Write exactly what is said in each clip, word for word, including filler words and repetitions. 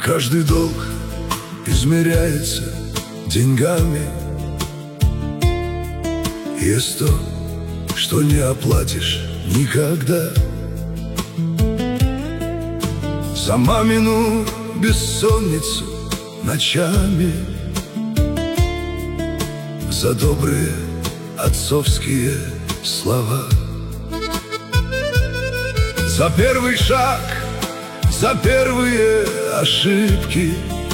каждый долг измеряется деньгами. Есть то, что не оплатишь никогда. За мамину бессонницу ночами, за добрые отцовские слова, за первый шаг, за первые ошибки,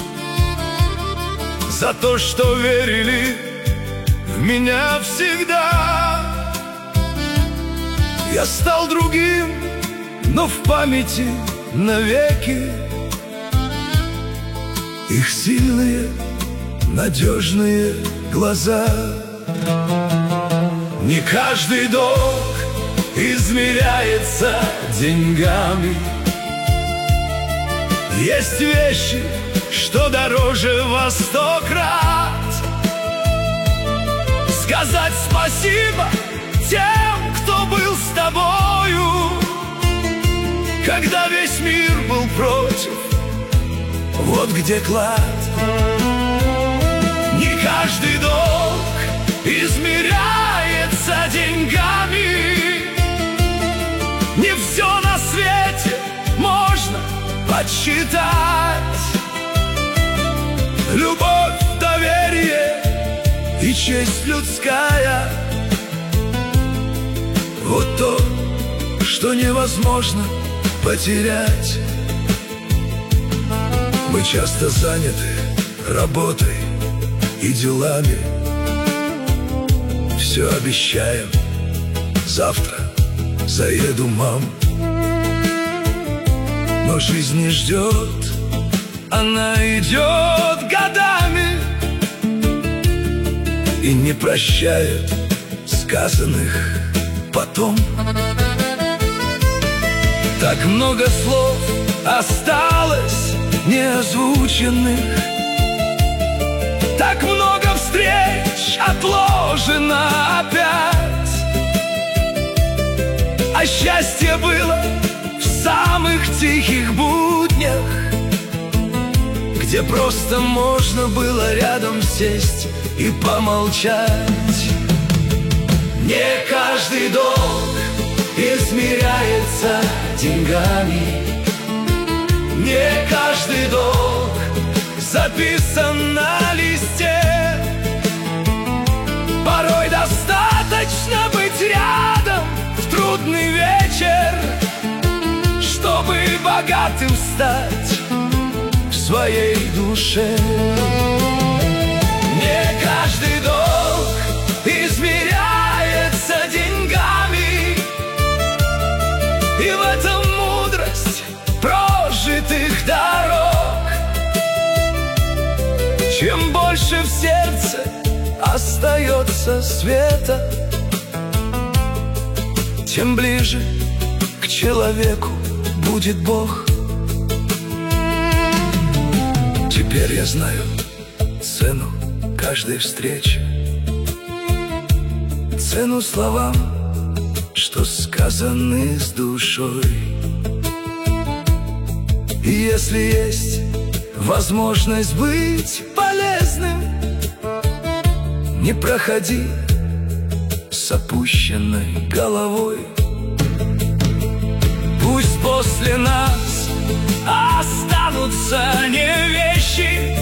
за то, что верили в меня всегда. Я стал другим, но в памяти навеки их сильные, надежные глаза. Не каждый долг измеряется деньгами. Есть вещи, что дороже во сто крат. Сказать спасибо тем, кто был с тобою, когда весь мир был против. Вот где клад. Не каждый долг измеряется деньгами. Не все на свете можно подсчитать. Любовь, доверие и честь людская — вот то, что невозможно потерять. Мы часто заняты работой и делами, все обещаем: завтра заеду, мам. Но жизнь не ждет, она идет годами и не прощает сказанных потом. Так много слов осталось неозвученных, так много встреч отложено опять. А счастье было в самых тихих буднях, где просто можно было рядом сесть и помолчать. Не каждый долг измеряется деньгами. Не каждый долг записан на листе. Порой достаточно быть рядом в трудный вечер, чтобы богатым стать в своей душе. Не каждый долг измеряется деньгами, и в этом мудрость прожитых дорог. Чем больше в сердце остается света, тем ближе к человеку будет Бог. Теперь я знаю цену каждой встречи, цену словам, что сказаны с душой. И если есть возможность быть полезным, не проходи с опущенной головой. Пусть после нас останутся не вещи,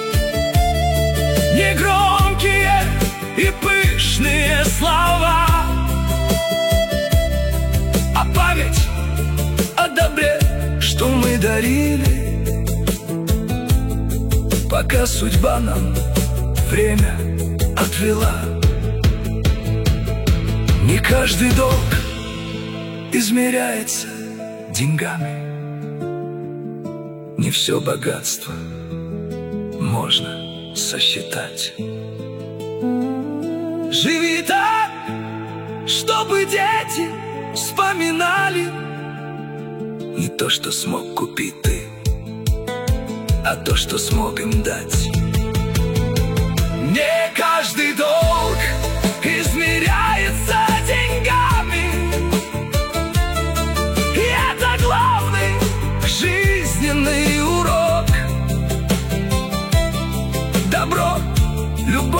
не громкие и пышные слова, а память о добре, что мы дарили, пока судьба нам время отвела. Не каждый долг измеряется деньгами. Не все богатство можно сосчитать. Живи так, чтобы дети вспоминали не то, что смог купить ты, а то, что смог им дать. Не каждый долг измеряется деньгами, и это главный жизненный урок.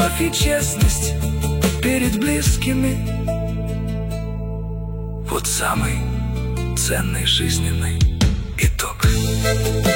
любовь и честность перед близкими. Вот самый ценный жизненный итог.